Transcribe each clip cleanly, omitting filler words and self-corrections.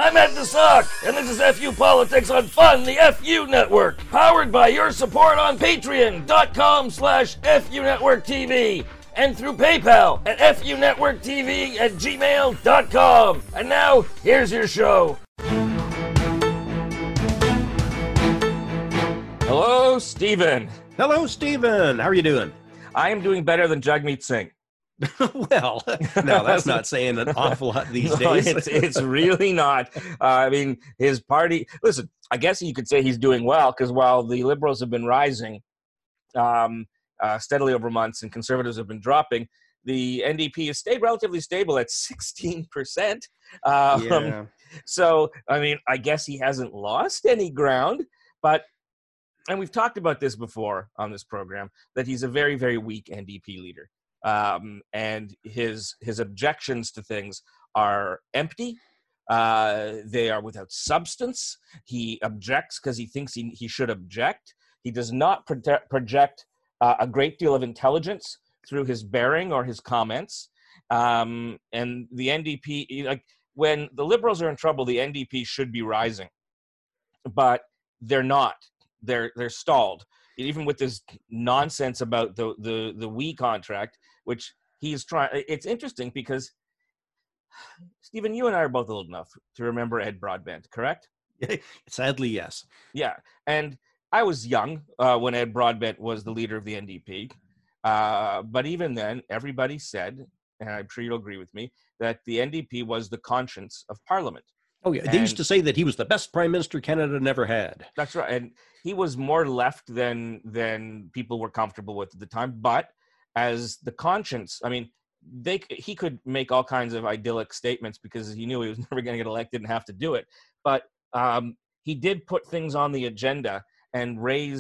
I'm Ed the Sock, and this is FU Politics on Fun, the FU Network, powered by your support on patreon.com/FU Network TV, and through PayPal at funetworktv@gmail.com. And now, here's your show. Hello, Stephen. Hello, Stephen. How are you doing? I am doing better than Jagmeet Singh. Well, no, that's not saying an awful lot these days. It's really not. I mean, his party, listen, I guess you could say he's doing well, because while the Liberals have been rising steadily over months and Conservatives have been dropping, the NDP has stayed relatively stable at 16%. Yeah. So, I mean, I guess he hasn't lost any ground, but, and we've talked about this before on this program, that he's a very, very weak NDP leader. And his objections to things are empty. They are without substance. He objects because he thinks he should object. He does not project a great deal of intelligence through his bearing or his comments. And the NDP, like when the Liberals are in trouble, the NDP should be rising, but they're not. They're stalled. Even with this nonsense about the WE contract, which he's trying. It's interesting because, Stephen, you and I are both old enough to remember Ed Broadbent, correct? Sadly, yes. Yeah, and I was young when Ed Broadbent was the leader of the NDP. But even then, everybody said, and I'm sure you'll agree with me, that the NDP was the conscience of Parliament. Oh, yeah. They used to say that he was the best prime minister Canada never had. That's right. And he was more left than people were comfortable with at the time. But as the conscience, I mean, he could make all kinds of idyllic statements because he knew he was never going to get elected and have to do it. But he did put things on the agenda and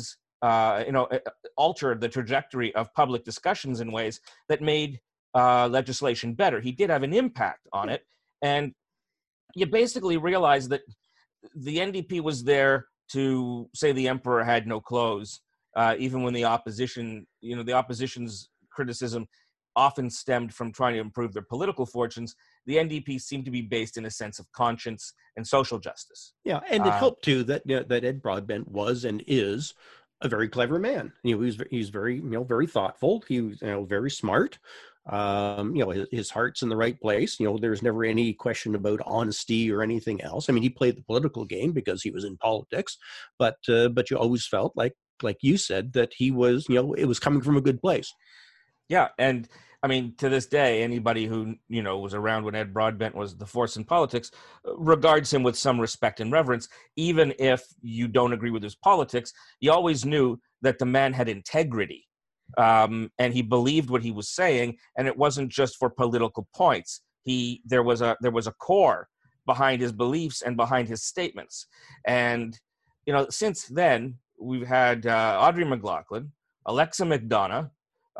alter the trajectory of public discussions in ways that made legislation better. He did have an impact on it. And you basically realize that the NDP was there to say the emperor had no clothes, even when the opposition's criticism often stemmed from trying to improve their political fortunes. The NDP seemed to be based in a sense of conscience and social justice. Yeah, and it helped too that that Ed Broadbent was and is a very clever man. He's very very thoughtful. He was very smart. His heart's in the right place. There's never any question about honesty or anything else. I mean, he played the political game because he was in politics, but you always felt like you said that he was, it was coming from a good place. Yeah, and I mean, to this day, anybody who was around when Ed Broadbent was the force in politics regards him with some respect and reverence. Even if you don't agree with his politics, you always knew that the man had integrity. And he believed what he was saying, and it wasn't just for political points. There was a core behind his beliefs and behind his statements. And since then we've had Audrey McLaughlin, Alexa McDonough.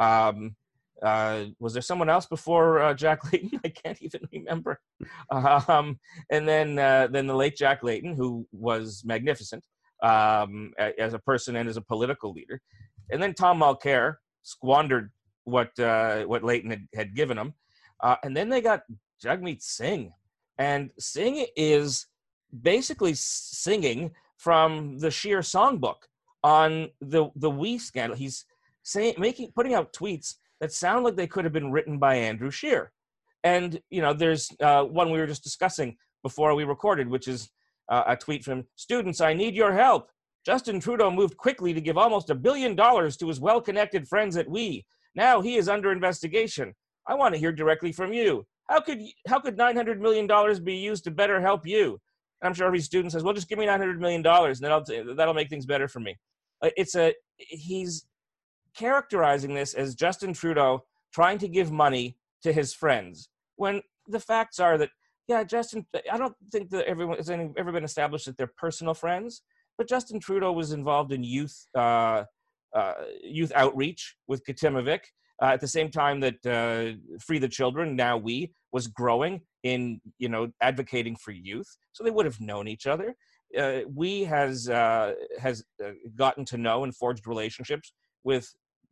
Was there someone else before Jack Layton? I can't even remember. And then the late Jack Layton, who was magnificent as a person and as a political leader. And then Tom Mulcair squandered what Layton had given him. And then they got Jagmeet Singh. And Singh is basically singing from the Scheer songbook on the WE scandal. He's putting out tweets that sound like they could have been written by Andrew Scheer. And, there's one we were just discussing before we recorded, which is a tweet from students, I need your help. Justin Trudeau moved quickly to give almost $1 billion to his well-connected friends at WE. Now he is under investigation. I want to hear directly from you. How could $900 million be used to better help you? And I'm sure every student says, well, just give me $900 million and then that'll make things better for me. He's characterizing this as Justin Trudeau trying to give money to his friends, when the facts are that, Justin, I don't think that everyone has ever been established that they're personal friends. But Justin Trudeau was involved in youth outreach with Katimavik at the same time that Free the Children, now WE, was growing in advocating for youth. So they would have known each other. WE has gotten to know and forged relationships with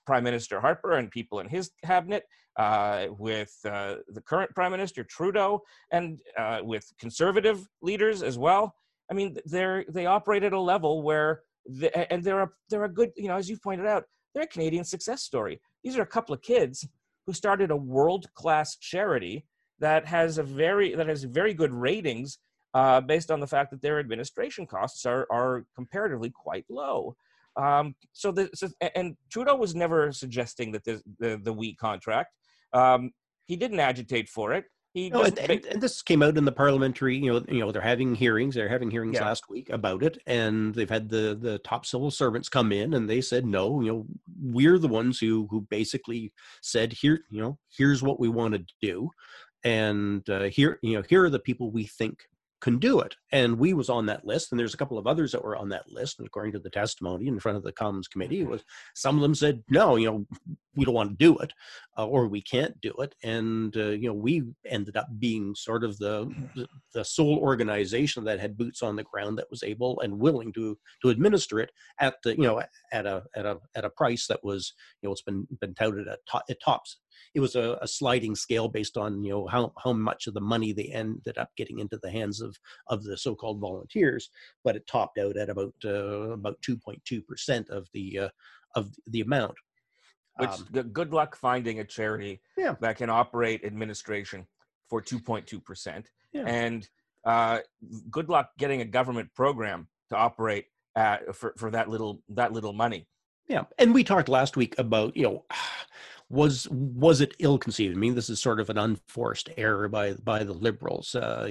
Prime Minister Harper and people in his cabinet, with the current Prime Minister Trudeau, and with conservative leaders as well. I mean, they operate at a level where, they're a good, as you pointed out, they're a Canadian success story. These are a couple of kids who started a world-class charity that has very good ratings, based on the fact that their administration costs are comparatively quite low. And Trudeau was never suggesting that the WE contract. He didn't agitate for it. He No, just and this came out in the parliamentary. They're having hearings. They're having hearings yeah. last week about it, and they've had the top civil servants come in, and they said, no, we're the ones who basically said, here's what we want to do, and here are the people we think can do it. And we was on that list, and there's a couple of others that were on that list. And according to the testimony in front of the Commons Committee, it was some of them said, no, we don't want to do it, or we can't do it. And we ended up being sort of the sole organization that had boots on the ground that was able and willing to administer it at a price that was, it's been touted at tops. It was a sliding scale based on how much of the money they ended up getting into the hands of the so-called volunteers, but it topped out at about 2.2% of the amount. Which good luck finding a charity that can operate administration for 2.2%, and good luck getting a government program to operate for that little money. Yeah, and we talked last week about was it ill-conceived? I mean, this is sort of an unforced error by the Liberals.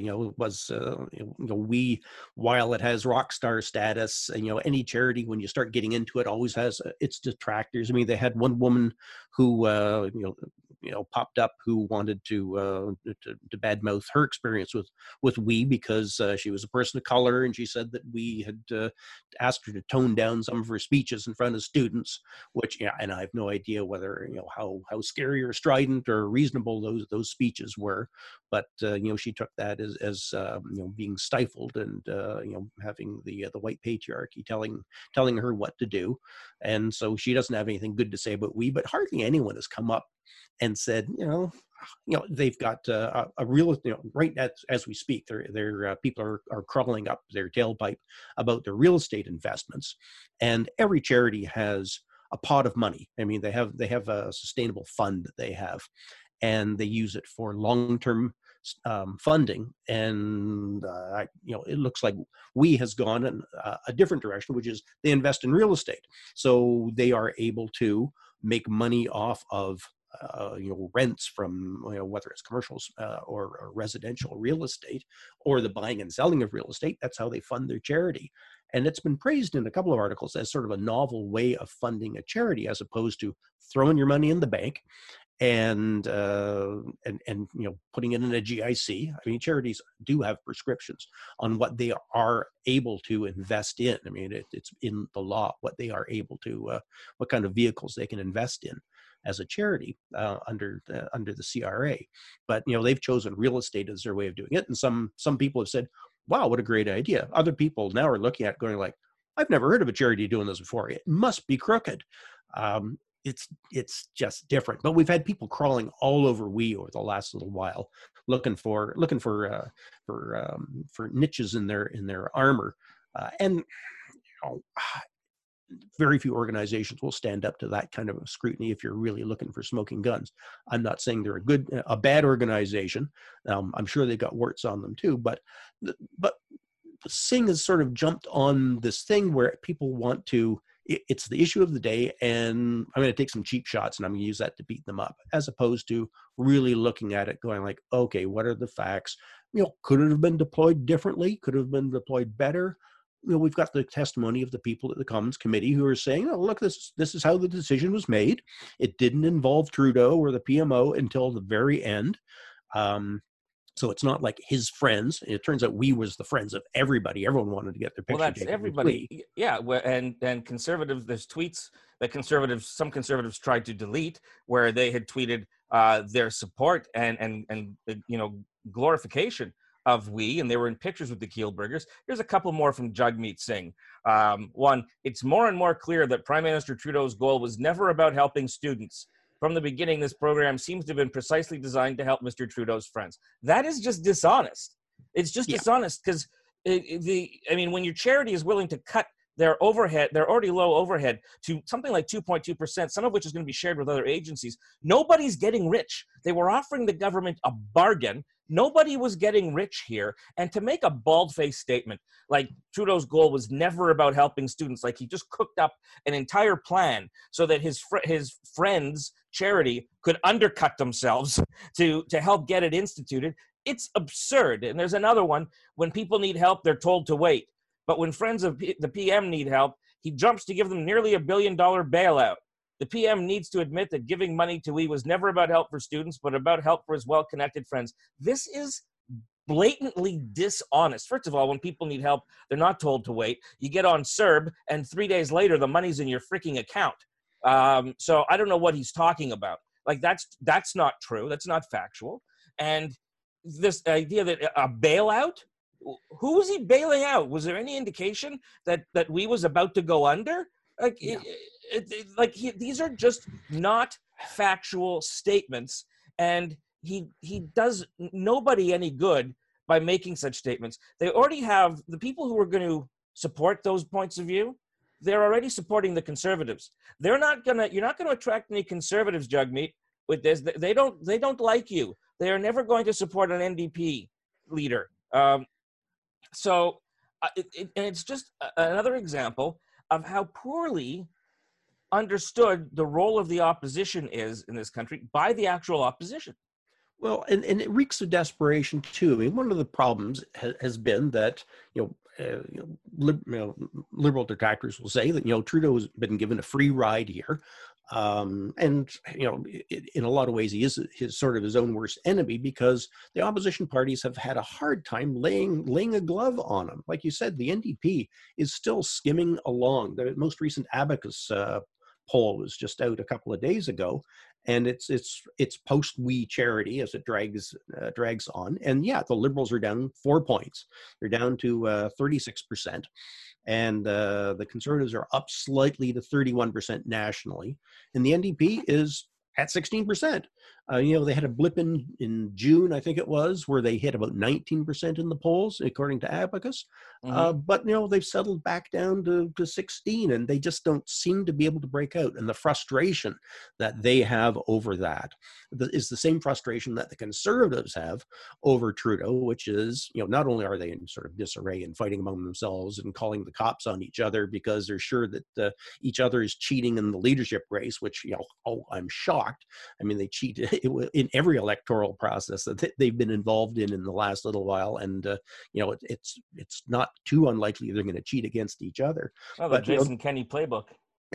We, while it has rock star status, any charity, when you start getting into it, always has its detractors. I mean, they had one woman who popped up who wanted to badmouth her experience with WE because she was a person of color, and she said that WE had asked her to tone down some of her speeches in front of students, which and I have no idea whether how scary or strident or reasonable those speeches were, but she took that as being stifled and having the white patriarchy telling her what to do, and so she doesn't have anything good to say about WE. But hardly anyone has come up and said, they've got a real, right as we speak, their people are crawling up their tailpipe about their real estate investments, and every charity has a pot of money. I mean, they have a sustainable fund that they have, and they use it for long-term funding. And it looks like WE has gone in a different direction, which is they invest in real estate, so they are able to make money off of rents from whether it's commercials or residential real estate, or the buying and selling of real estate. That's how they fund their charity. And it's been praised in a couple of articles as sort of a novel way of funding a charity, as opposed to throwing your money in the bank and putting it in a GIC. I mean, charities do have prescriptions on what they are able to invest in. I mean, it's in the law what they are able to, what kind of vehicles they can invest in as a charity under the CRA. But they've chosen real estate as their way of doing it, and some people have said, wow, what a great idea. Other people now are looking at it going like, I've never heard of a charity doing this before. It must be crooked. It's just different. But we've had people crawling all over WE over the last little while, looking for niches in their armor, and very few organizations will stand up to that kind of scrutiny if you're really looking for smoking guns. I'm not saying they're a bad organization. I'm sure they've got warts on them too, but Singh has sort of jumped on this thing where people want to, it's the issue of the day, and I'm going to take some cheap shots and I'm going to use that to beat them up, as opposed to really looking at it going like, okay, what are the facts? Could it have been deployed differently? Could it have been deployed better? We've got the testimony of the people at the Commons Committee who are saying, oh, look, this is how the decision was made. It didn't involve Trudeau or the PMO until the very end. So it's not like his friends. It turns out WE was the friends of everybody. Everyone wanted to get their picture taken. Well, that's everybody. Yeah, and conservatives, there's tweets that some conservatives tried to delete where they had tweeted their support and glorification of we, and they were in pictures with the Kielburgers. Here's a couple more from Jagmeet Singh. One, it's more and more clear that Prime Minister Trudeau's goal was never about helping students. From the beginning, this program seems to have been precisely designed to help Mr. Trudeau's friends. That is just dishonest. It's just dishonest because when your charity is willing to cut their overhead, their already low overhead, to something like 2.2%, some of which is going to be shared with other agencies, nobody's getting rich. They were offering the government a bargain. Nobody was getting rich here. And to make a bald-faced statement like Trudeau's goal was never about helping students, like he just cooked up an entire plan so that his friends' charity could undercut themselves to help get it instituted, it's absurd. And there's another one, when people need help, they're told to wait. But when friends of the PM need help, he jumps to give them nearly $1 billion bailout. The PM needs to admit that giving money to we was never about help for students, but about help for his well-connected friends. This is blatantly dishonest. First of all, when people need help, they're not told to wait. You get on CERB, and 3 days later, the money's in your freaking account. So I don't know what he's talking about. Like, that's not true. That's not factual. And this idea that a bailout, who was he bailing out? Was there any indication that we was about to go under? Like, these are just not factual statements, and he does nobody any good by making such statements. They already have the people who are going to support those points of view. They're already supporting the Conservatives. You're not going to attract any Conservatives, Jagmeet, with this. They don't like you. They are never going to support an NDP leader. So it's just another example of how poorly understood the role of the opposition is in this country by the actual opposition. Well, and it reeks of desperation too. I mean, one of the problems has been that liberal detractors will say that Trudeau has been given a free ride here, and in a lot of ways he is his own worst enemy, because the opposition parties have had a hard time laying a glove on him. Like you said, the NDP is still skimming along. The most recent Abacus poll was just out a couple of days ago, and it's post we charity as it drags on. And yeah, the Liberals are down 4 points. They're down to 36%, and the Conservatives are up slightly to 31% nationally, and the NDP is at 16%. They had a blip in June, I think it was, where they hit about 19% in the polls, according to Abacus. Mm-hmm. But they've settled back down to 16, and they just don't seem to be able to break out. And the frustration that they have over that is the same frustration that the Conservatives have over Trudeau, which is, not only are they in sort of disarray and fighting among themselves and calling the cops on each other because they're sure that each other is cheating in the leadership race, which, I'm shocked. I mean, they cheated in every electoral process that they've been involved in the last little while, and it's not too unlikely they're going to cheat against each other. Oh, the Jason Kenney playbook.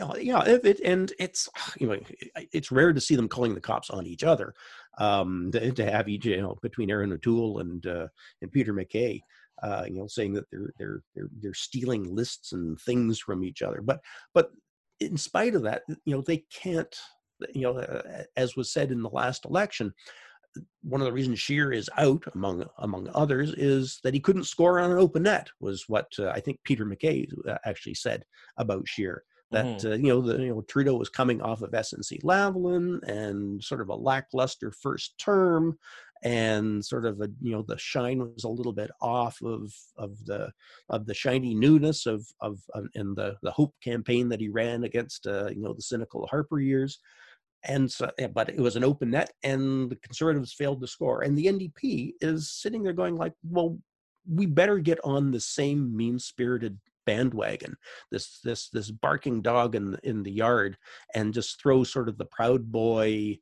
It's rare to see them calling the cops on each other. To have each, between Aaron O'Toole and Peter MacKay, saying that they're stealing lists and things from each other. But in spite of that, they can't. As was said in the last election, one of the reasons Scheer is out, among others, is that he couldn't score on an open net, was what I think Peter MacKay actually said about Scheer. That Trudeau was coming off of SNC-Lavalin and sort of a lackluster first term, and sort of the shine was a little bit off of the shiny newness of and the Hope campaign that he ran against the cynical Harper years. And so, but it was an open net, and the Conservatives failed to score. And the NDP is sitting there going like, well, we better get on the same mean-spirited bandwagon, this barking dog in the yard, and just throw sort of the proud boy,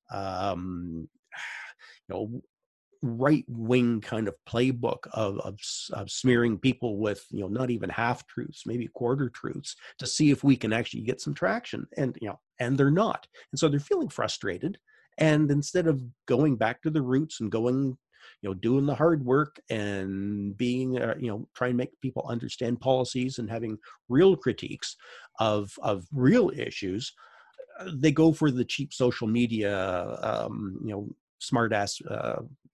right-wing kind of playbook of smearing people with not even half truths, maybe quarter truths, to see if we can actually get some traction. And thing they're not, and so they're feeling frustrated. And instead of going back to the roots and going, doing the hard work and being trying to make people understand policies and having real critiques of real issues, they go for the cheap social media, smart ass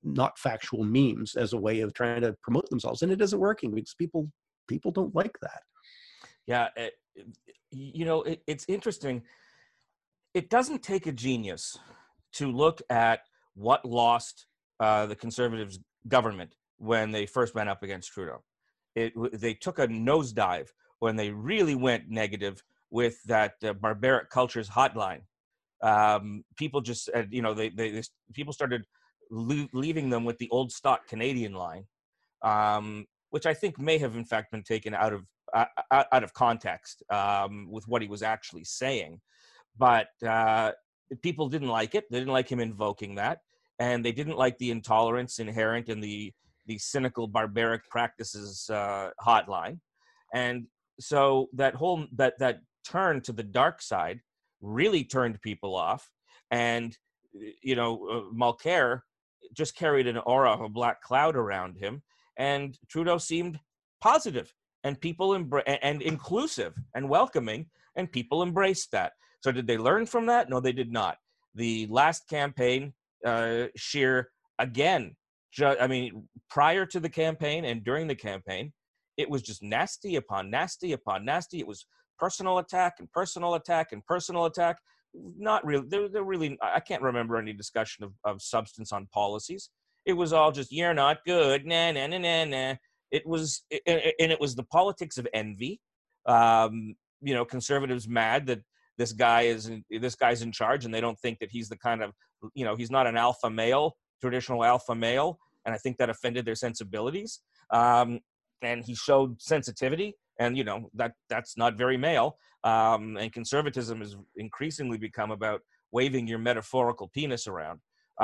not factual memes as a way of trying to promote themselves, and it isn't working because people don't like that. Yeah, it's interesting. It doesn't take a genius to look at what lost the Conservatives' government when they first went up against Trudeau. They took a nosedive when they really went negative with that barbaric cultures hotline. People just, people started leaving them with the old stock Canadian line, which I think may have in fact been taken out of context with what he was actually saying. But people didn't like it. They didn't like him invoking that, and they didn't like the intolerance inherent in the cynical, barbaric practices hotline. And so that turn to the dark side really turned people off. And Mulcair just carried an aura of a black cloud around him, and Trudeau seemed positive and people and inclusive and welcoming, and people embraced that. So did they learn from that? No, they did not. The last campaign, Scheer, again, prior to the campaign and during the campaign, it was just nasty upon nasty upon nasty. It was personal attack and personal attack and personal attack. Not really. They're really. I can't remember any discussion of substance on policies. It was all just, you're not good. Nah, nah, nah, nah, nah. It was, and it was the politics of envy. Conservatives mad that this guy's in charge, and they don't think that he's the kind of, he's not an alpha male, traditional alpha male, and I think that offended their sensibilities. And he showed sensitivity, and that's not very male. And conservatism has increasingly become about waving your metaphorical penis around.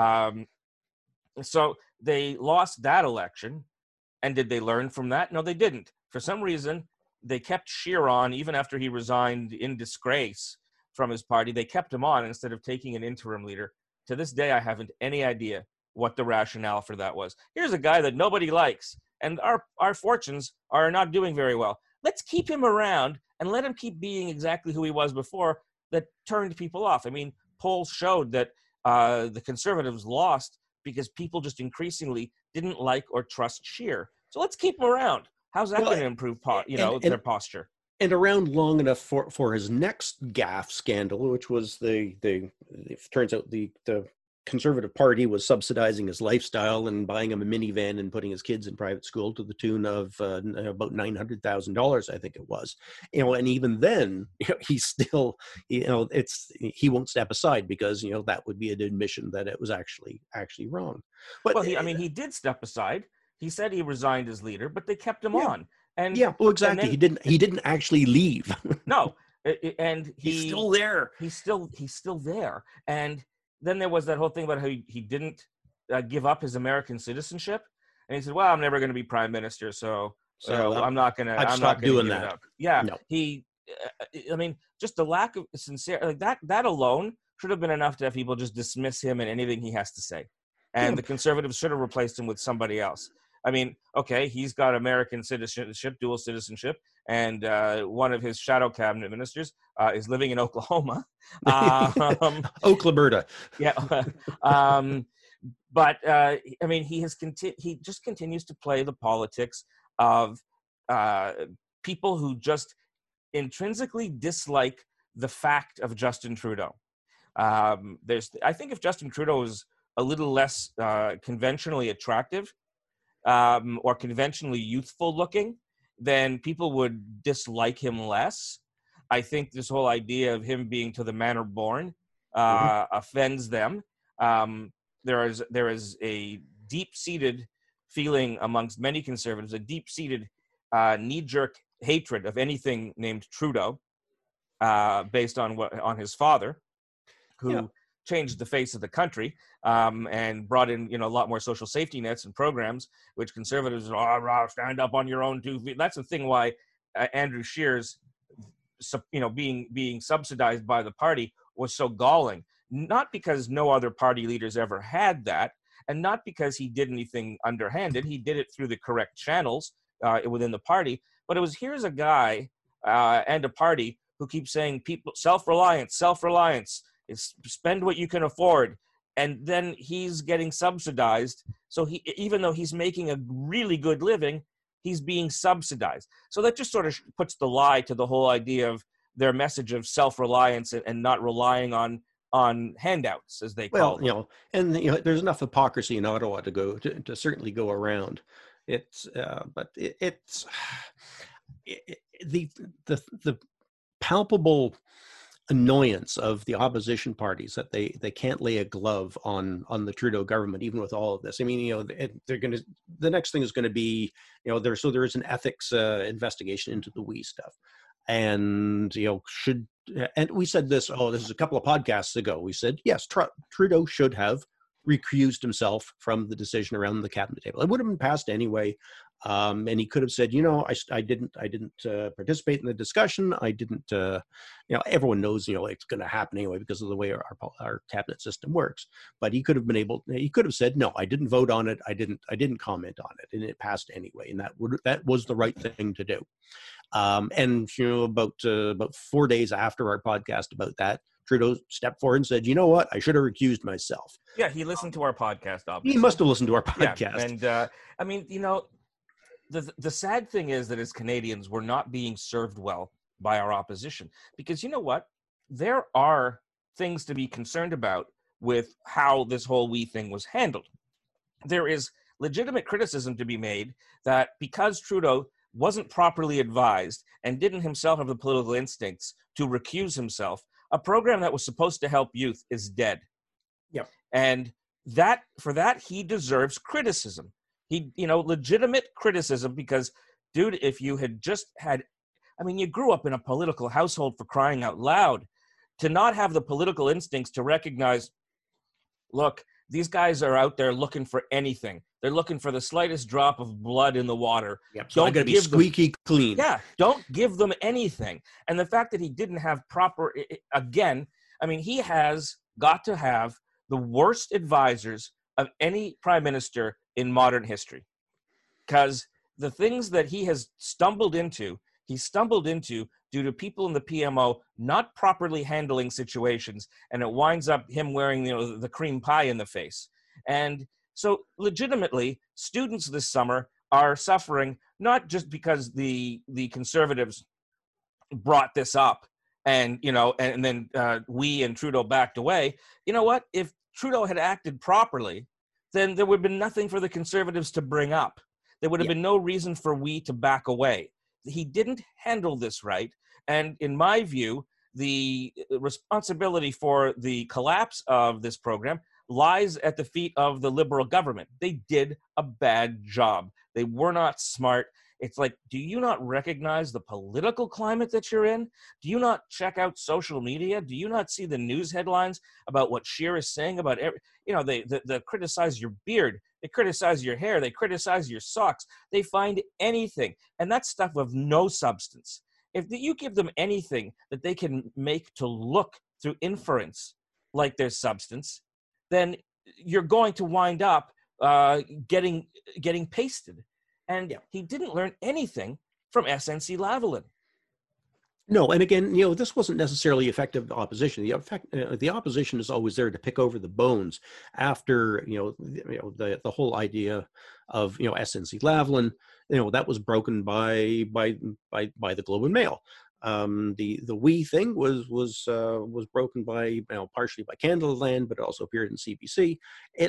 So they lost that election, and did they learn from that? No, they didn't. For some reason, they kept Scheer on even after he resigned in disgrace from his party. They kept him on instead of taking an interim leader. To this day, I haven't any idea what the rationale for that was. Here's a guy that nobody likes, and our fortunes are not doing very well. Let's keep him around and let him keep being exactly who he was before. That turned people off. I mean, polls showed that the Conservatives lost because people just increasingly didn't like or trust Scheer. So let's keep him around. How's that going to improve their posture? And around long enough for his next gaffe scandal, which was it turns out the Conservative Party was subsidizing his lifestyle and buying him a minivan and putting his kids in private school to the tune of about $900,000, I think it was. And even then, he's still, he won't step aside because that would be an admission that it was actually wrong. But he did step aside. He said he resigned as leader, but they kept him on. And exactly. Then, he didn't actually leave. No, and he's still there. He's still there. And then there was that whole thing about how he didn't give up his American citizenship, and he said, "Well, I'm never going to be prime minister, so I'm not going to. I've stopped doing that." It up. Yeah, no. Just the lack of sincerity, like that alone should have been enough to have people just dismiss him and anything he has to say, and the Conservatives should have replaced him with somebody else. I mean, okay, he's got American citizenship, dual citizenship, and one of his shadow cabinet ministers is living in Oklahoma. Oklaberta. Yeah. But he just continues to play the politics of people who just intrinsically dislike the fact of Justin Trudeau. I think if Justin Trudeau was a little less conventionally attractive, or conventionally youthful looking, then people would dislike him less. I think this whole idea of him being to the manner born offends them. There is a deep-seated feeling amongst many conservatives, a deep-seated knee-jerk hatred of anything named Trudeau, based on his father, who changed the face of the country, and brought in a lot more social safety nets and programs, which conservatives stand up on your own 2 feet. That's the thing why Andrew Scheer's being subsidized by the party was so galling. Not because no other party leaders ever had that, and not because he did anything underhanded. He did it through the correct channels within the party. But here's a guy and a party who keeps saying people self-reliance. Spend what you can afford. and then he's getting subsidized. So he, even though he's making a really good living, he's being subsidized. So that just sort of puts the lie to the whole idea of their message of self-reliance and not relying on handouts, as they call them. And there's enough hypocrisy in Ottawa to certainly go around. It's the palpable annoyance of the opposition parties that they can't lay a glove on the Trudeau government, even with all of this. I mean, the next thing is going to be, there is an ethics investigation into the WE stuff. And, and we said this is a couple of podcasts ago. We said, yes, Trudeau should have recused himself from the decision around the cabinet table. It would have been passed anyway. And he could have said, I didn't participate in the discussion. I didn't, everyone knows, it's going to happen anyway because of the way our cabinet system works. But he could have said, no, I didn't vote on it. I didn't comment on it, and it passed anyway. And that was the right thing to do. And about 4 days after our podcast about that, Trudeau stepped forward and said, you know what? I should have recused myself. Yeah, he listened to our podcast, obviously. He must have listened to our podcast. Yeah, and I mean, the sad thing is that as Canadians, we're not being served well by our opposition. Because you know what? There are things to be concerned about with how this whole WE thing was handled. There is legitimate criticism to be made that because Trudeau wasn't properly advised and didn't himself have the political instincts to recuse himself, a program that was supposed to help youth is dead. Yep. And for that, he deserves criticism. Legitimate criticism, because, dude, if you had just had, you grew up in a political household, for crying out loud, to not have the political instincts to recognize, look, these guys are out there looking for anything. They're looking for the slightest drop of blood in the water. Yep. So I got to be squeaky clean. Yeah, don't give them anything. And the fact that he didn't have proper, he has got to have the worst advisors of any prime minister in modern history. Because the things that he has stumbled into due to people in the PMO not properly handling situations, and it winds up him wearing the cream pie in the face. And so legitimately, students this summer are suffering, not just because the Conservatives brought this up and then we and Trudeau backed away. You know what? If Trudeau had acted properly, then there would have been nothing for the Conservatives to bring up. There would have been no reason for we to back away. He didn't handle this right. And in my view, the responsibility for the collapse of this program lies at the feet of the Liberal government. They did a bad job. They were not smart. It's like, do you not recognize the political climate that you're in? Do you not check out social media? Do you not see the news headlines about what Scheer is saying about they criticize your beard, they criticize your hair, they criticize your socks, they find anything, and that's stuff of no substance. If you give them anything that they can make to look through inference like there's substance, then you're going to wind up getting pasted. And he didn't learn anything from SNC Lavalin. No, and again, this wasn't necessarily effective opposition. The opposition is always there to pick over the bones after the whole idea of SNC Lavalin. That was broken by the Globe and Mail. The WE thing was broken by partially by Canadaland, but it also appeared in CBC.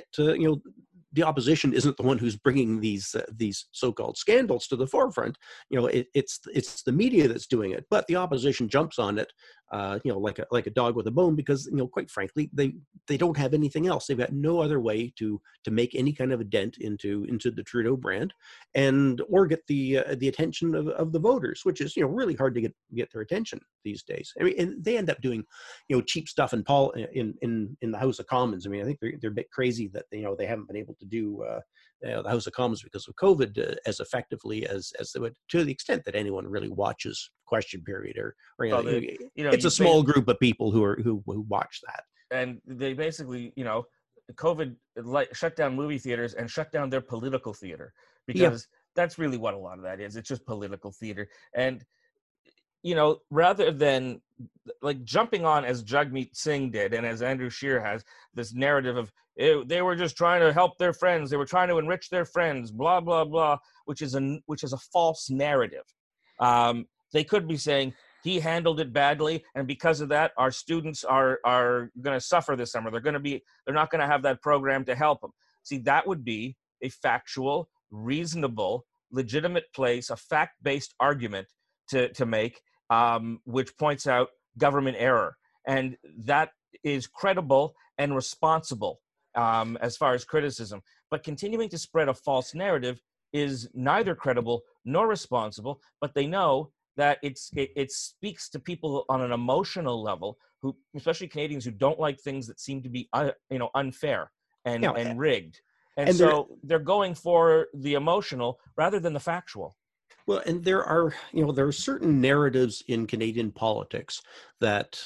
The opposition isn't the one who's bringing these so-called scandals to the forefront. It's the media that's doing it, but the opposition jumps on it, like a dog with a bone, because quite frankly they don't have anything else. They've got no other way to make any kind of a dent into the Trudeau brand, or get the attention of the voters, which is really hard to get their attention these days. And they end up doing cheap stuff in the House of Commons. I think they're a bit crazy that they haven't been able to do the House of Commons because of COVID as effectively as they would, to the extent that anyone really watches Question Period or it's a small group of people who watch that. And they basically COVID shut down movie theaters and shut down their political theater, because that's really what a lot of that is. It's just political theater. And rather than like jumping on as Jagmeet Singh did and as Andrew Scheer has, this narrative of they were just trying to help their friends, they were trying to enrich their friends, blah blah blah, which is a false narrative. They could be saying he handled it badly, and because of that, our students are going to suffer this summer. They're not going to have that program to help them. See, that would be a factual, reasonable, legitimate place, a fact-based argument to make, which points out government error, and that is credible and responsible as far as criticism. But continuing to spread a false narrative is neither credible nor responsible. But they know that it speaks to people on an emotional level, who, especially Canadians, who don't like things that seem to be unfair and rigged, and so they're going for the emotional rather than the factual. Well, and there are certain narratives in Canadian politics that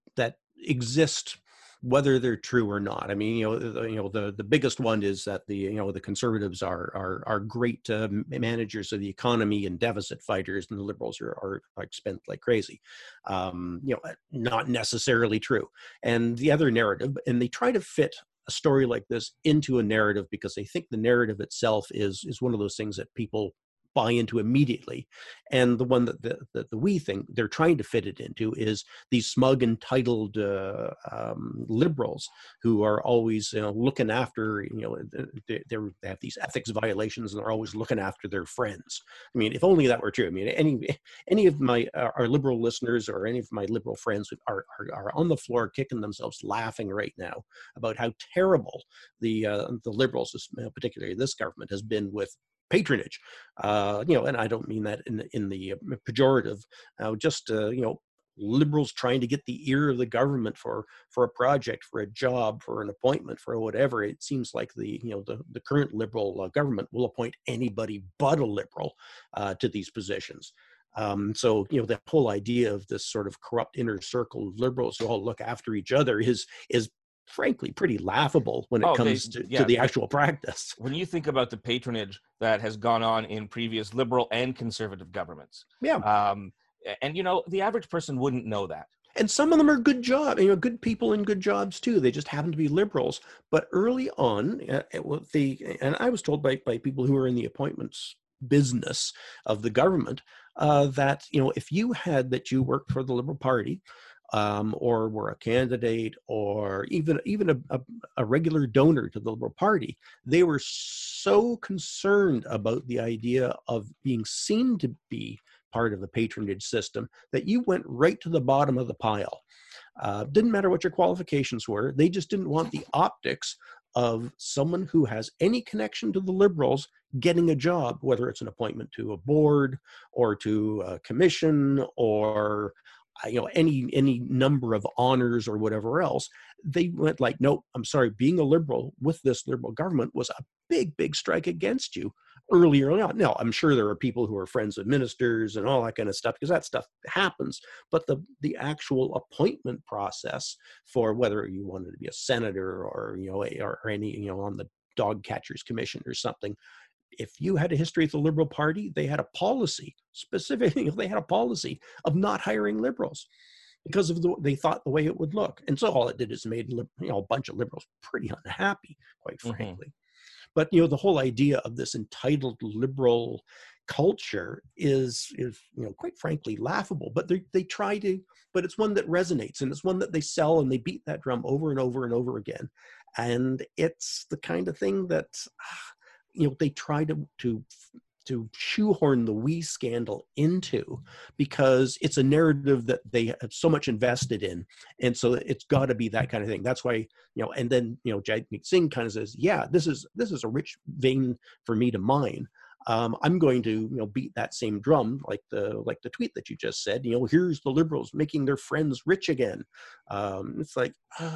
exist, whether they're true or not. I mean, the biggest one is that the Conservatives are great managers of the economy and deficit fighters, and the Liberals are like spent like crazy. Not necessarily true. And the other narrative, and they try to fit a story like this into a narrative because they think the narrative itself is one of those things that people buy into immediately. And the one that we think they're trying to fit it into is these smug, entitled liberals who are always looking after, they have these ethics violations and they're always looking after their friends. I mean, if only that were true. I mean, any of my our liberal listeners or any of my liberal friends are on the floor kicking themselves laughing right now about how terrible the liberals, particularly this government, has been with patronage, and I don't mean that in the pejorative. Liberals trying to get the ear of the government for a project, for a job, for an appointment, for whatever. It seems like the current Liberal government will appoint anybody but a Liberal to these positions. So the whole idea of this sort of corrupt inner circle of Liberals who all look after each other is frankly pretty laughable when it comes to the actual practice. When you think about the patronage that has gone on in previous Liberal and Conservative governments, and the average person wouldn't know that. And some of them are good good people in good jobs too. They just happen to be Liberals. But early on, and I was told by people who are in the appointments business of the government that if you worked for the Liberal Party, or were a candidate, or even a regular donor to the Liberal Party, they were so concerned about the idea of being seen to be part of the patronage system that you went right to the bottom of the pile. Didn't matter what your qualifications were. They just didn't want the optics of someone who has any connection to the Liberals getting a job, whether it's an appointment to a board or to a commission or any number of honors or whatever else. They went like, no, I'm sorry, being a Liberal with this Liberal government was a big strike against you earlier on. Now, I'm sure there are people who are friends of ministers and all that kind of stuff, because that stuff happens. But the actual appointment process for whether you wanted to be a senator or any on the dog catchers commission or something, if you had a history with the Liberal Party, they had a policy, specifically, they had a policy of not hiring Liberals because of they thought the way it would look. And so all it did is made a bunch of Liberals pretty unhappy, quite frankly. Mm-hmm. But the whole idea of this entitled Liberal culture is quite frankly laughable. But they try to, but it's one that resonates, and it's one that they sell, and they beat that drum over and over and over again. And it's the kind of thing that they try to shoehorn the WE scandal into, because it's a narrative that they have so much invested in, and so it's got to be that kind of thing. That's why and then Jagmeet Singh kind of says, yeah, this is a rich vein for me to mine. I'm going to beat that same drum, like the tweet that you just said. Here's the Liberals making their friends rich again. It's like,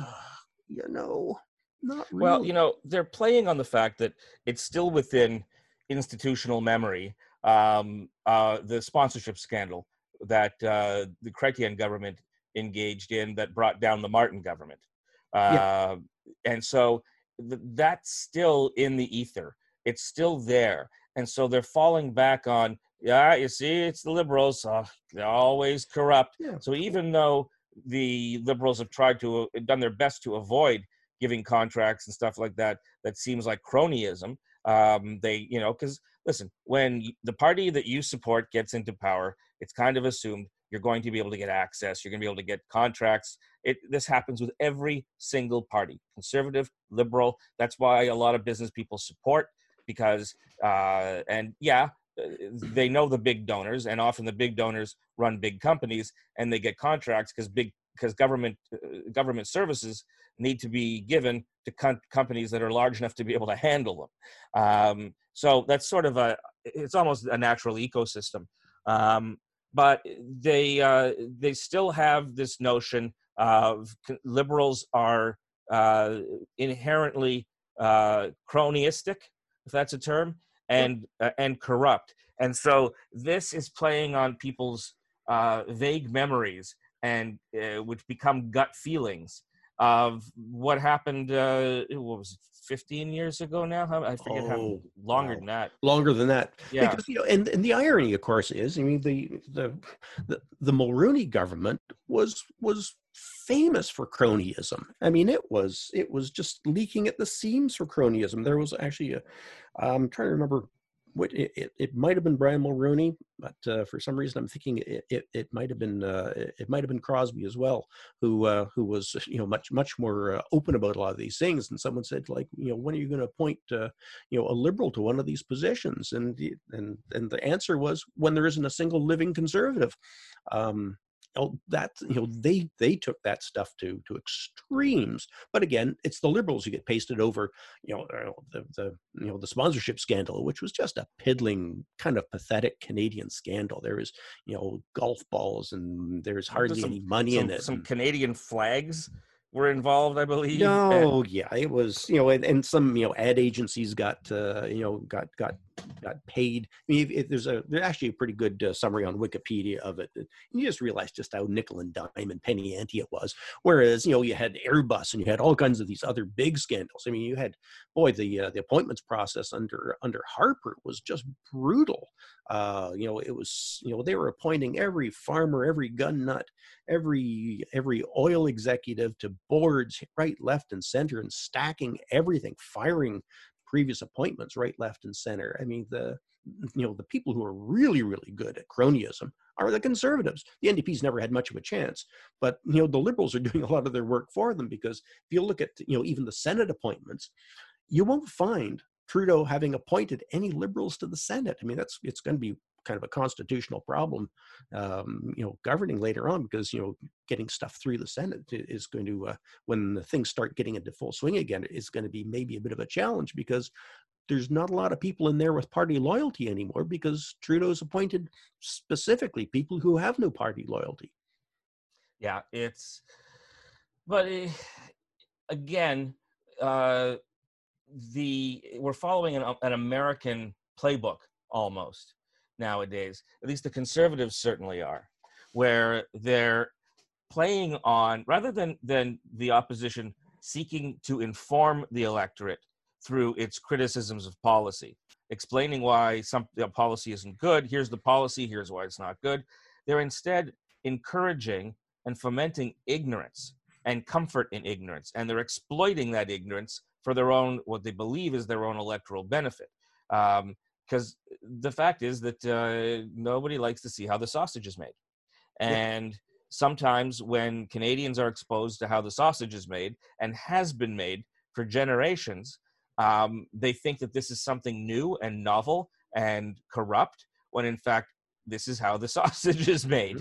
not really. Well, they're playing on the fact that it's still within institutional memory, the sponsorship scandal that the Chrétien government engaged in that brought down the Martin government. And so that's still in the ether. It's still there. And so they're falling back on yeah, you see, it's the liberals. They're always corrupt. Yeah. So even though the liberals have tried to done their best to avoid giving contracts and stuff like that, that seems like cronyism. They, because listen, when the party that you support gets into power, it's kind of assumed you're going to be able to get access. You're going to be able to get contracts. This happens with every single party, conservative, liberal. That's why a lot of business people support, because they know the big donors, and often the big donors run big companies, and they get contracts because government services need to be given to companies that are large enough to be able to handle them. So that's sort of it's almost a natural ecosystem. But they still have this notion of liberals are inherently cronyistic, if that's a term, and corrupt. And so this is playing on people's vague memories, and which become gut feelings of what happened. What was it, 15 years ago now? I forget how longer than that. Longer than that. Yeah. Because and the irony, of course, is, I mean, the Mulroney government was famous for cronyism. I mean, it was just leaking at the seams for cronyism. There was actually I'm trying to remember what it might have been Brian Mulroney, but for some reason I'm thinking it might have been Crosby as well, who was much more open about a lot of these things. And someone said, like, when are you going to appoint a liberal to one of these positions? And the answer was, when there isn't a single living conservative. They took that stuff to extremes. But again, it's the liberals who get pasted over, the sponsorship scandal, which was just a piddling, kind of pathetic Canadian scandal. There was, golf balls, and there's hardly any money in it. Some Canadian flags were involved, I believe. No, yeah, it was, and some, ad agencies got paid. I mean, there's actually a pretty good summary on Wikipedia of it. You just realize just how nickel and dime and penny ante it was. Whereas, you had Airbus, and you had all kinds of these other big scandals. I mean, you had, the appointments process under Harper was just brutal. It was, they were appointing every farmer, every gun nut, every oil executive to boards right, left, and center, and stacking everything, firing previous appointments right, left, and center. I mean, the people who are really, really good at cronyism are the conservatives. The NDP's never had much of a chance, but the liberals are doing a lot of their work for them, because if you look at even the Senate appointments, you won't find Trudeau having appointed any liberals to the Senate. I mean, it's going to be kind of a constitutional problem, governing later on, because, getting stuff through the Senate is going to, when things start getting into full swing again, is going to be maybe a bit of a challenge, because there's not a lot of people in there with party loyalty anymore, because Trudeau's appointed specifically people who have no party loyalty. Yeah, but again, we're following an American playbook almost nowadays. At least the conservatives certainly are, where they're playing on, rather than the opposition seeking to inform the electorate through its criticisms of policy, explaining why some policy isn't good. Here's the policy, here's why it's not good. They're instead encouraging and fomenting ignorance and comfort in ignorance, and they're exploiting that ignorance for their own, what they believe is their own electoral benefit. Because the fact is that nobody likes to see how the sausage is made. And sometimes when Canadians are exposed to how the sausage is made, and has been made for generations, they think that this is something new and novel and corrupt, when in fact, this is how the sausage is made.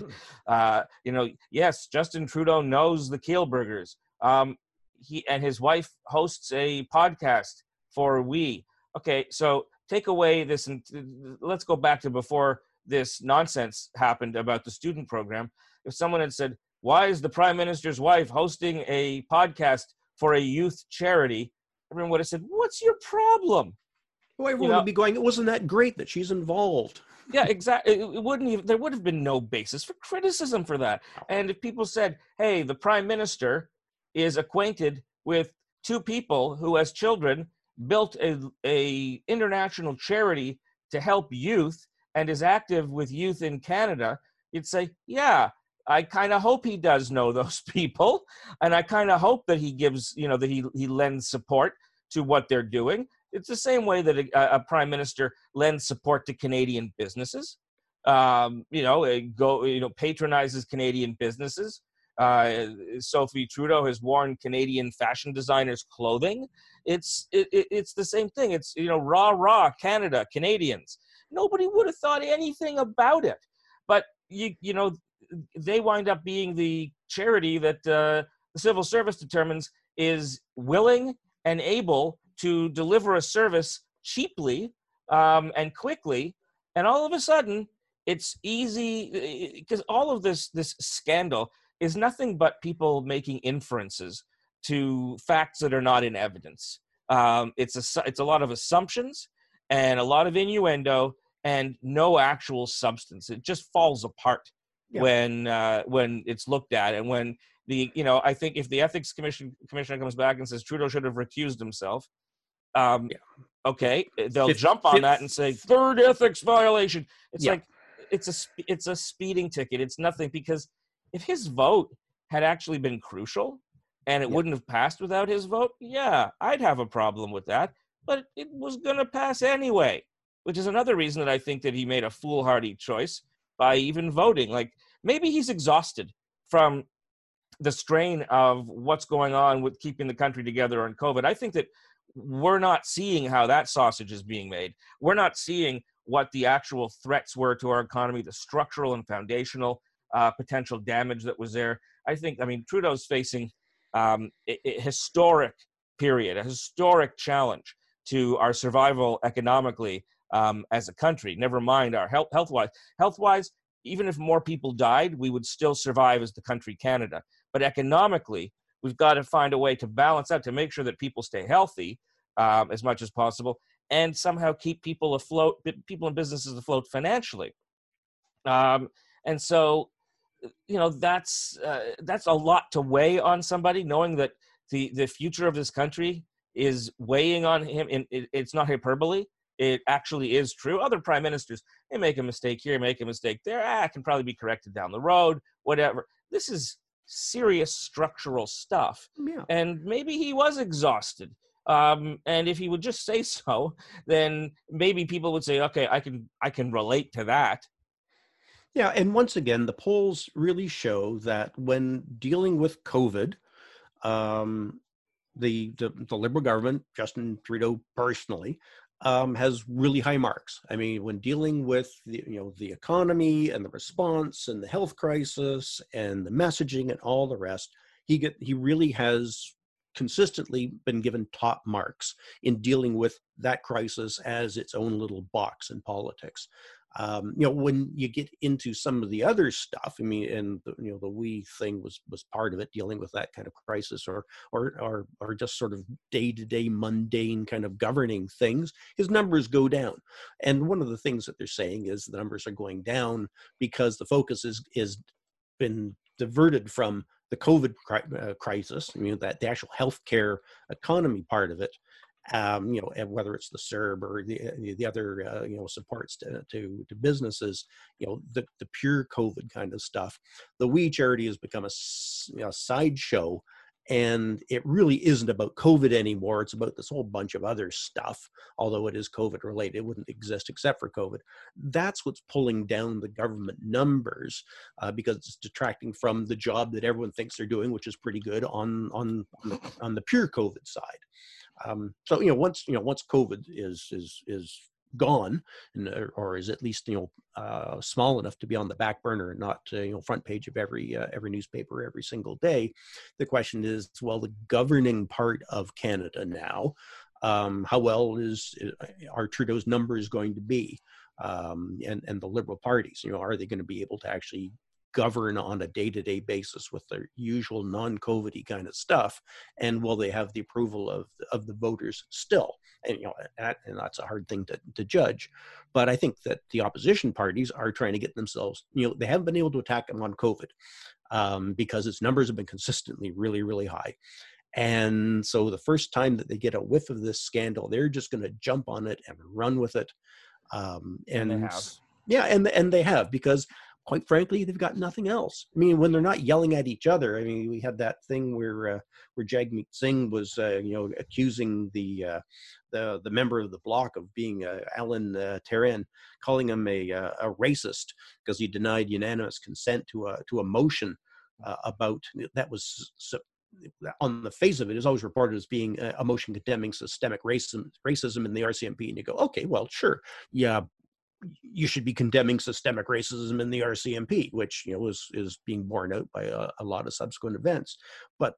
Yes, Justin Trudeau knows the Kielburgers. He and his wife hosts a podcast for We. Okay, so take away this, and let's go back to before this nonsense happened about the student program. If someone had said, why is the Prime Minister's wife hosting a podcast for a youth charity? Everyone would have said, what's your problem? Well, everyone would be going, it wasn't that great that she's involved. Yeah, exactly. There would have been no basis for criticism for that. And if people said, hey, the Prime Minister is acquainted with two people who, as children, built a international charity to help youth, and is active with youth in Canada, you'd say, yeah, I kind of hope he does know those people, and I kind of hope that he gives, that he lends support to what they're doing. It's the same way that a prime minister lends support to Canadian businesses. Patronizes Canadian businesses. Sophie Trudeau has worn Canadian fashion designers' clothing. It's the same thing. It's rah Canada, Canadians. Nobody would have thought anything about it, but they wind up being the charity that the civil service determines is willing and able to deliver a service cheaply and quickly, and all of a sudden it's easy, because all of this scandal is nothing but people making inferences to facts that are not in evidence. It's a lot of assumptions and a lot of innuendo and no actual substance. It just falls apart when it's looked at, and when I think if the ethics commissioner comes back and says Trudeau should have recused himself, okay, they'll jump on that and say third ethics violation. It's like it's a speeding ticket. It's nothing, because if his vote had actually been crucial and it wouldn't have passed without his vote, I'd have a problem with that. But it was going to pass anyway, which is another reason that I think that he made a foolhardy choice by even voting. Like, maybe he's exhausted from the strain of what's going on with keeping the country together on COVID. I think that we're not seeing how that sausage is being made. We're not seeing what the actual threats were to our economy, the structural and foundational potential damage that was there. Trudeau's facing a historic period, a historic challenge to our survival economically as a country, never mind our health-wise. Health-wise, even if more people died, we would still survive as the country Canada. But economically, we've got to find a way to balance out, to make sure that people stay healthy as much as possible, and somehow keep people afloat, people and businesses afloat financially. And so, that's a lot to weigh on somebody, knowing that the future of this country is weighing on him. And it's not hyperbole. It actually is true. Other prime ministers, they make a mistake here, make a mistake there. It can probably be corrected down the road, whatever. This is serious structural stuff. Yeah. And maybe he was exhausted. And if he would just say so, then maybe people would say, okay, I can relate to that. Yeah, and once again, the polls really show that when dealing with COVID, the Liberal government, Justin Trudeau personally, has really high marks. I mean, when dealing with the economy and the response and the health crisis and the messaging and all the rest, he really has consistently been given top marks in dealing with that crisis as its own little box in politics. When you get into some of the other stuff, I mean, and the we thing was part of it, dealing with that kind of crisis, or just sort of day-to-day mundane kind of governing things, his numbers go down. And one of the things that they're saying is the numbers are going down because the focus is been diverted from the COVID crisis, that the actual healthcare economy part of it, and whether it's the CERB or the other supports to businesses, the pure COVID kind of stuff. The We charity has become a sideshow, and it really isn't about COVID anymore. It's about this whole bunch of other stuff. Although it is COVID related, it wouldn't exist except for COVID. That's what's pulling down the government numbers, because it's detracting from the job that everyone thinks they're doing, which is pretty good on the pure COVID side. So once COVID is gone, or is at least small enough to be on the back burner and not front page of every newspaper every single day, the question is, well, the governing part of Canada now, how well are Trudeau's numbers going to be, and the Liberal parties, are they going to be able to actually govern on a day-to-day basis with their usual non-COVID-y kind of stuff, and will they have the approval of the voters still? And and that's a hard thing to judge. But I think that the opposition parties are trying to get themselves, they haven't been able to attack him on COVID because its numbers have been consistently really, really high. And so the first time that they get a whiff of this scandal, they're just going to jump on it and run with it. And they have. Yeah, and they have, because quite frankly, they've got nothing else. I mean, when they're not yelling at each other, I mean, we had that thing where Jagmeet Singh was accusing the member of the bloc of being Alan Teren, calling him a racist because he denied unanimous consent to a motion about that was. On the face of it, is always reported as being a motion condemning systemic racism in the RCMP, and you go, okay, well, sure, yeah, you should be condemning systemic racism in the RCMP, which is being borne out by a lot of subsequent events. But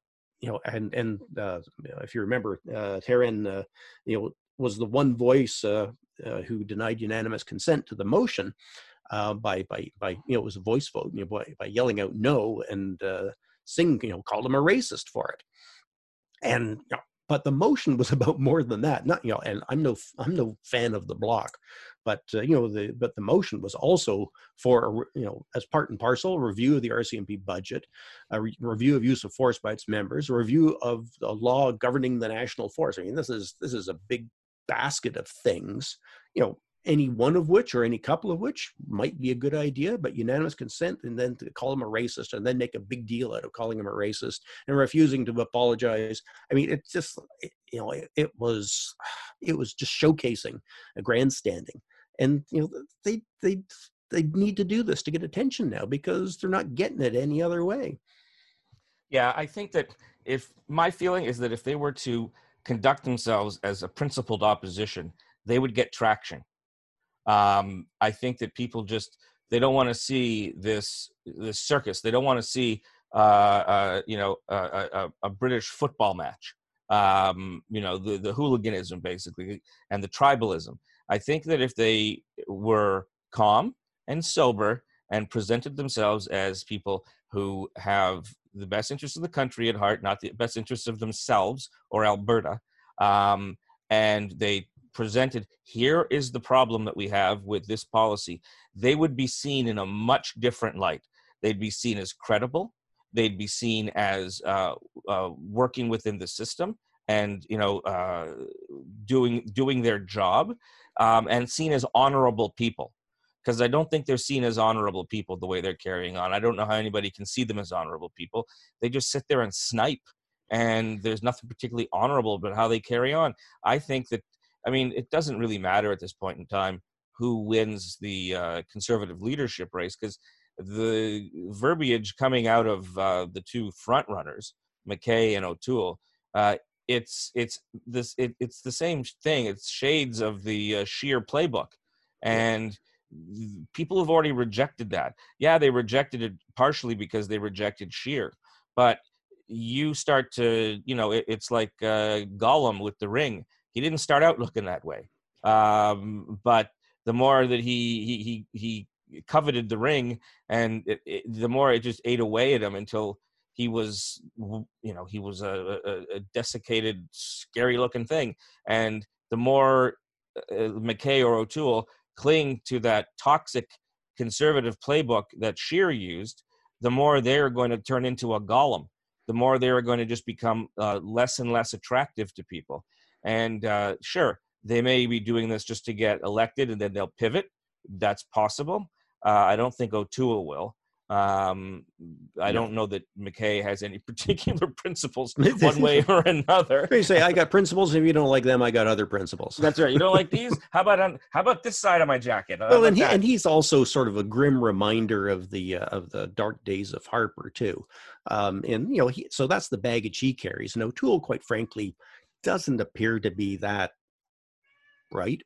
if you remember, Taran, was the one voice who denied unanimous consent to the motion by it was a voice vote, by yelling out no, and Singh called him a racist for it. And but the motion was about more than that. Not and I'm no fan of the bloc, but the motion was also for as part and parcel a review of the RCMP budget, a review of use of force by its members, a review of the law governing the national force. I mean, this is a big basket of things. Any one of which or any couple of which might be a good idea, but unanimous consent, and then to call him a racist and then make a big deal out of calling him a racist and refusing to apologize. I mean, it's just, it was just showcasing a grandstanding. And, they need to do this to get attention now, because they're not getting it any other way. Yeah, I think that my feeling is that if they were to conduct themselves as a principled opposition, they would get traction. I think that people they don't want to see this circus. They don't want to see a British football match. The hooliganism basically, and the tribalism. I think that if they were calm and sober and presented themselves as people who have the best interests of the country at heart, not the best interests of themselves or Alberta, and they presented, here is the problem that we have with this policy, they would be seen in a much different light. They'd be seen as credible. They'd be seen as working within the system and doing their job, and seen as honorable people. Because I don't think they're seen as honorable people the way they're carrying on. I don't know how anybody can see them as honorable people. They just sit there and snipe, and there's nothing particularly honorable about how they carry on. I think that, it doesn't really matter at this point in time who wins the Conservative leadership race, because the verbiage coming out of the two front runners, McKay and O'Toole, it's the same thing. It's shades of the Scheer playbook, and people have already rejected that. Yeah, they rejected it partially because they rejected Scheer, but you start to, it's like Gollum with the ring. He didn't start out looking that way, but the more that he coveted the ring, and the more it just ate away at him until he was, he was a desiccated, scary-looking thing. And the more McKay or O'Toole cling to that toxic Conservative playbook that Scheer used, the more they're going to turn into a Gollum. The more they're going to just become less and less attractive to people. And sure, they may be doing this just to get elected, and then they'll pivot. That's possible. I don't think O'Toole will. I don't know that McKay has any particular principles one way or another. You say, I got principles, and if you don't like them, I got other principles. That's right. You don't like these? How about this side of my jacket? Well, and he's also sort of a grim reminder of the dark days of Harper too. So that's the baggage he carries. And O'Toole, quite frankly, doesn't appear to be that right.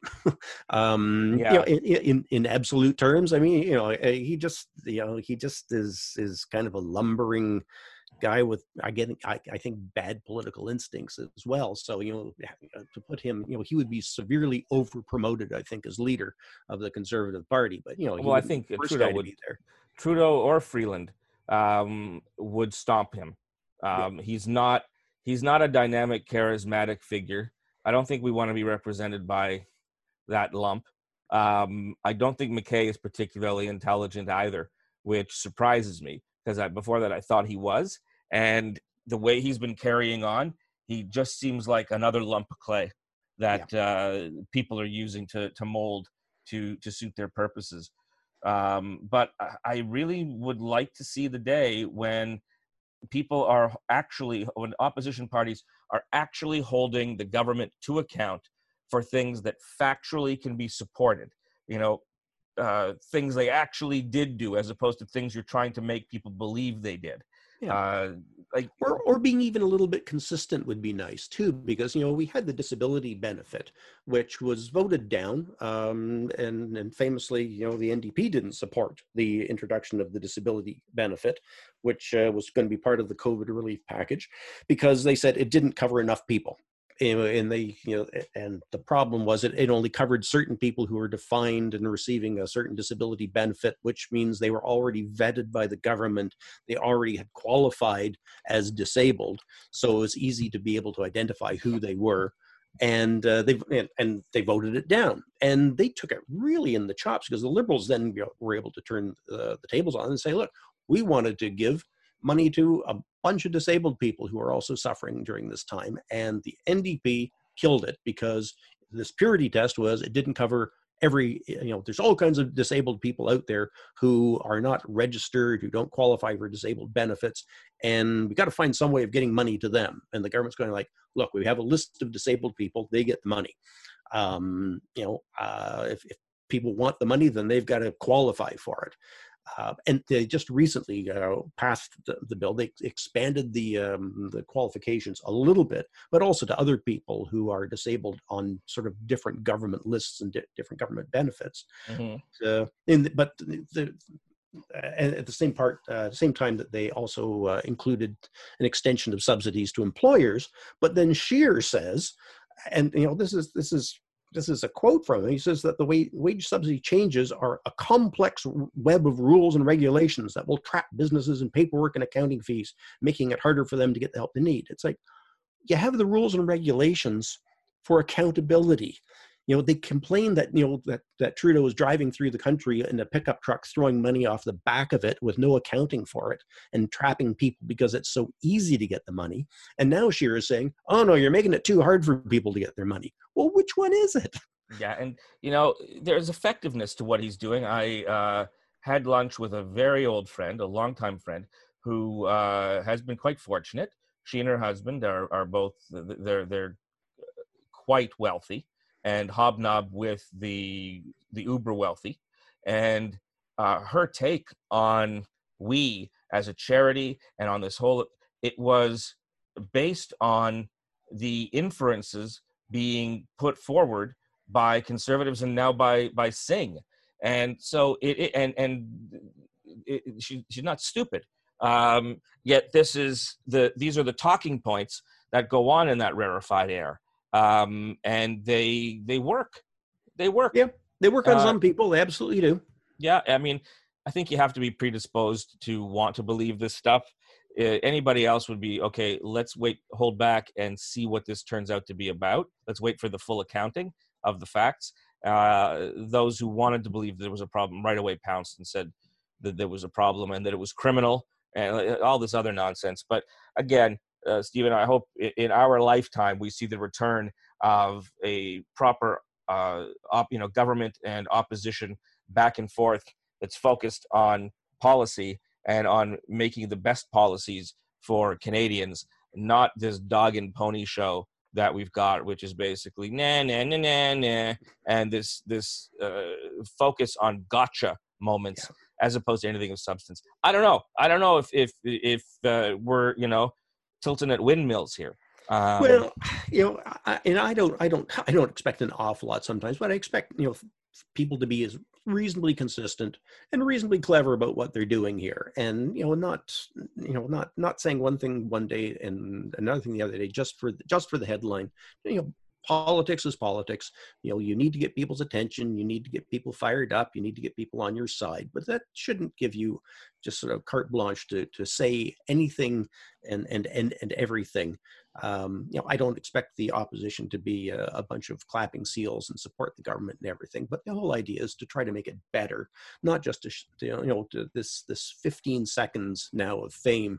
In absolute terms, he just is kind of a lumbering guy with, I think, bad political instincts as well. So, to put him, he would be severely over promoted, I think, as leader of the Conservative Party. But, I think Trudeau would be there. Trudeau or Freeland would stomp him. He's not a dynamic, charismatic figure. I don't think we want to be represented by that lump. I don't think McKay is particularly intelligent either, which surprises me, because before that I thought he was. And the way he's been carrying on, he just seems like another lump of clay that people are using to mold to suit their purposes. But I really would like to see the day when when opposition parties are actually holding the government to account for things that factually can be supported. You know, things they actually did do, as opposed to things you're trying to make people believe they did. Yeah. Uh, like, Or being even a little bit consistent would be nice too, because we had the disability benefit, which was voted down, and famously, the NDP didn't support the introduction of the disability benefit, which was going to be part of the COVID relief package, because they said it didn't cover enough people. And and the problem was it only covered certain people who were defined and receiving a certain disability benefit, which means they were already vetted by the government. They already had qualified as disabled, so it was easy to be able to identify who they were. And they voted it down, and they took it really in the chops, because the Liberals then were able to turn the tables on and say, look, we wanted to give money to a bunch of disabled people who are also suffering during this time. And the NDP killed it, because this purity test was, it didn't cover there's all kinds of disabled people out there who are not registered, who don't qualify for disabled benefits. And we got to find some way of getting money to them. And the government's going like, look, we have a list of disabled people, they get the money. If people want the money, then they've got to qualify for it. And they just recently passed the bill. They expanded the qualifications a little bit, but also to other people who are disabled on sort of different government lists and different government benefits. Mm-hmm. And at the same time that they also included an extension of subsidies to employers. But then Scheer says, and this is a quote from him. He says that the wage subsidy changes are a complex web of rules and regulations that will trap businesses in paperwork and accounting fees, making it harder for them to get the help they need. It's like, you have the rules and regulations for accountability. They complain that, that Trudeau is driving through the country in a pickup truck, throwing money off the back of it with no accounting for it, and trapping people because it's so easy to get the money. And now Scheer is saying, oh no, you're making it too hard for people to get their money. Well, which one is it? Yeah, and there's effectiveness to what he's doing. I had lunch with a very old friend, a longtime friend, who has been quite fortunate. She and her husband are both, they're quite wealthy and hobnob with the uber wealthy. And her take on We as a charity and on this whole, it was based on the inferences being put forward by conservatives and now by Singh. And so she's not stupid. Yet these are the talking points that go on in that rarefied air. And they work. Yeah, they work on some people. They absolutely do. Yeah, I mean, I think you have to be predisposed to want to believe this stuff. Anybody else would be, okay, let's hold back and see what this turns out to be about. Let's wait for the full accounting of the facts. Those who wanted to believe there was a problem right away pounced and said that there was a problem and that it was criminal and all this other nonsense. But again, Stephen, I hope in our lifetime we see the return of a proper government and opposition back and forth that's focused on policy and on making the best policies for Canadians, not this dog and pony show that we've got, which is basically nah, nah, nah, nah, nah, and this focus on gotcha moments, as opposed to anything of substance. I don't know if we're tilting at windmills here. Well, I don't expect an awful lot sometimes, but I expect people to be as reasonably consistent and reasonably clever about what they're doing here, and not saying one thing one day and another thing the other day just for the headline. Politics is politics. You need to get people's attention. You need to get people fired up. You need to get people on your side. But that shouldn't give you just sort of carte blanche to say anything and everything. I don't expect the opposition to be a bunch of clapping seals and support the government and everything. But the whole idea is to try to make it better, not just to this 15 seconds now of fame.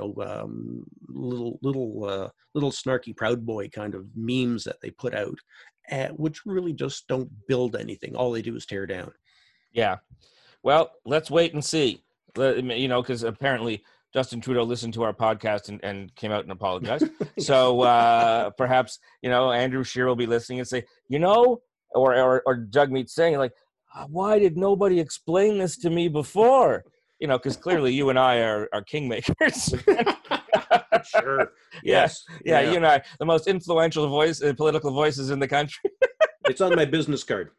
Little snarky Proud Boy kind of memes that they put out, which really just don't build anything. All they do is tear down. Yeah. Well, let's wait and see. You know, because apparently Justin Trudeau listened to our podcast and came out and apologized. So perhaps, you know, Andrew Scheer will be listening and say, you know, or Jagmeet Singh, like, why did nobody explain this to me before? You know, because clearly you and I are kingmakers. Sure. Yes. Yeah, you and I, the most influential political voices in the country. It's on my business card.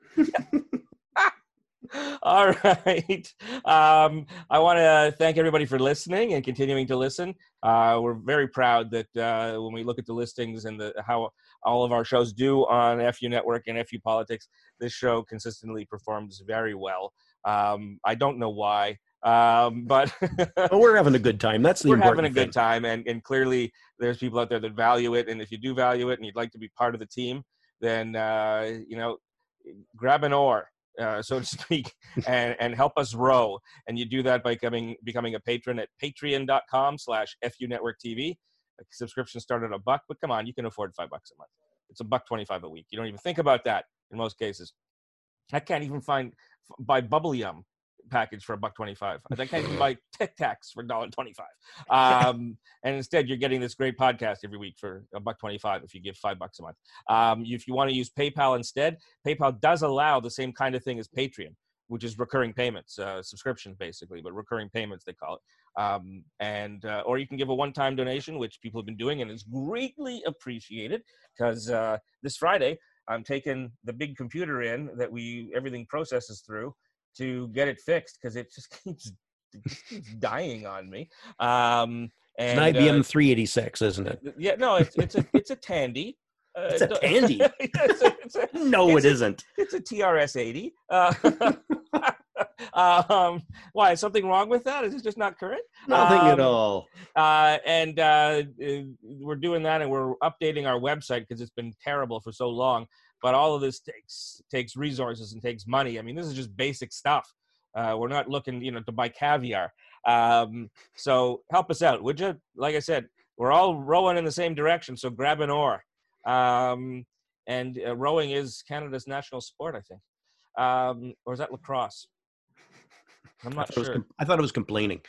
All right. I want to thank everybody for listening and continuing to listen. We're very proud that when we look at the listings and how all of our shows do on FU Network and FU Politics, this show consistently performs very well. I don't know why, but well, we're having a good time. That's the important thing. We're having a good time, and clearly there's people out there that value it. And if you do value it and you'd like to be part of the team, then you know, grab an oar. So to speak, and help us row. And you do that by becoming a patron at patreon.com/FU Network TV. Subscription started at $1, but come on, you can afford $5 a month. It's $1.25 a week. You don't even think about that in most cases. I can't even buy Bubble Yum package for $1.25. I can't even buy Tic Tacs for $1.25. And instead, you're getting this great podcast every week for $1.25 if you give $5 a month. If you want to use PayPal instead, PayPal does allow the same kind of thing as Patreon, which is recurring payments, subscription basically, but recurring payments they call it. Or you can give a one-time donation, which people have been doing and is greatly appreciated, because this Friday I'm taking the big computer in that everything processes through to get it fixed, because it just keeps dying on me. And it's an IBM 386, isn't it? Yeah, no, it's a Tandy. It's a Tandy. No, it isn't. It's a TRS-80. Why? Is something wrong with that? Is it just not current? Nothing at all. We're doing that, and we're updating our website because it's been terrible for so long. But all of this takes resources and takes money. I mean, this is just basic stuff. We're not looking, to buy caviar. So help us out, would you? Like I said, we're all rowing in the same direction. So grab an oar. Rowing is Canada's national sport, I think. Or is that lacrosse? I'm not sure. I thought it was complaining.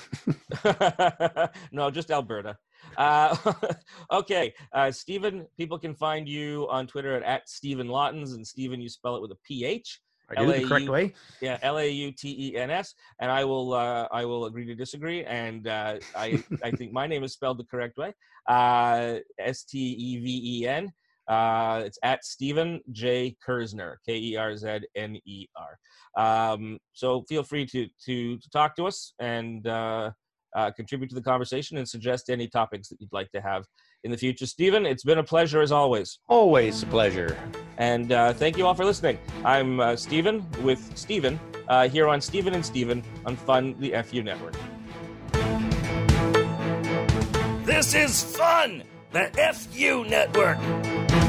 No, just Alberta. Okay. Stephen, people can find you on Twitter at Stephen Lautens, and Stephen, you spell it with a PH. I do the correct way. Yeah, Lautens, and I will agree to disagree. And I think my name is spelled the correct way. Steven. It's at Stephen J. Kerzner, Kerzner. So feel free to talk to us and contribute to the conversation and suggest any topics that you'd like to have in the future. Stephen, it's been a pleasure as always. Always a pleasure. And thank you all for listening. I'm Stephen with Stephen here on Stephen and Stephen on Fun, the FU Network. This is Fun, the FU Network.